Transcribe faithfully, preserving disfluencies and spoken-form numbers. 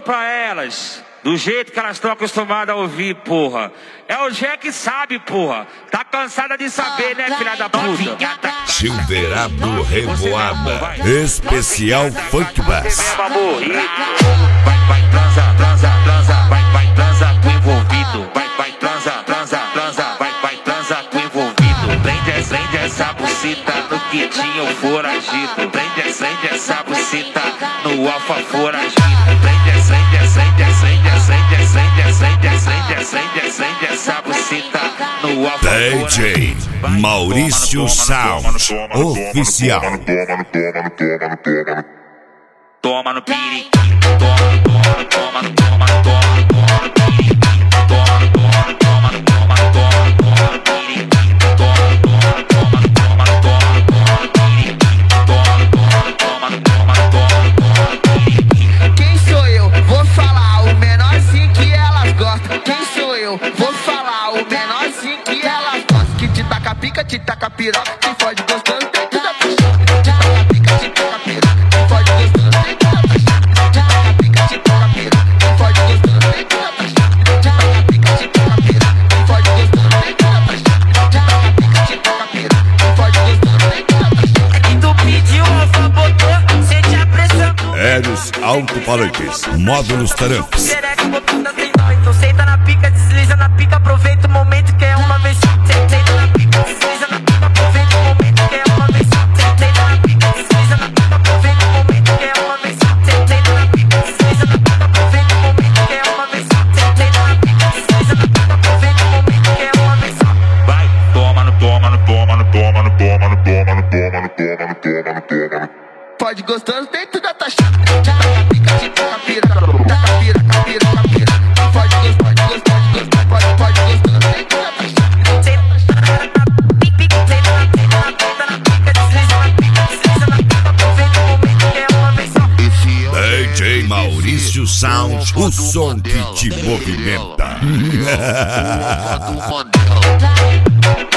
pra elas, do jeito que elas estão acostumadas a ouvir, porra. É o Gé que sabe, porra. Tá cansada de saber, né, filha da puta? Silverado Revoada, especial Funk Bass. Vai, vai, transa, transa, transa, vai, vai, transa com envolvido. Vai, vai, transa, transa, transa, vai, vai, transa com envolvido. Prende, prende essa bucita no quitinho foragido. Prende, prende essa bucita no alfa foragido. Prende, prende, prende, prende, prende, prende, prende, prende, prende essa bucita no alfa foragido. D J Maurício Sound Oficial. Toma no piriquinho, toma, toma, toma, toma, toma, toma, piriquinho, toma, toma, toma, toma, toma, toma, piriquinho, toma, toma, toma, toma, toma, toma, piriquinho, toma, toma, toma, toma, toma, piriquinho. Quem sou eu? Vou falar o menorzinho que elas gostam. Quem sou eu? Vou falar o menorzinho que elas gostam. Que te taca pica, te taca piroca, que fode gostoso dentro da pichoca. Te taca pica, te taca piroca, que fode gostoso dentro da pichoca. Te taca pica, te taca piroca, que fode gostoso dentro da pichoca. Te taca pica, te taca piroca, que fode gostoso dentro da pichoca. Te taca pica, te taca piroca, que fode gostoso dentro da pichoca. E tu pediu, Alfa botou, sente a pressão. Eros Alto-Falantes, Módulos Taramps. Xereca botou tem nó, então senta na pica, desliza na pica, aproveita o momento que é uma vez só. Senta na pica, desliza na pica, aproveita o momento que é uma vez só. Senta na pica, desliza na pica, aproveita o momento que é uma vez só. Senta na pica, desliza na pica, aproveita o momento que é uma vez só. Senta na pica, desliza na pica, aproveita o momento que é uma vez só. Vai, toma no, toma no, toma no, toma no, toma no, toma no, toma no, toma no, toma no, toma no. Fode gostoso dentro da taxa. Te taca pica, te taca piroca, taca piroca, piroca, piroca. Fode gostoso, fode gostoso, fode gostoso, fode, fode gostoso dentro da taxa. D J Maurício Sound, o som que te movimenta.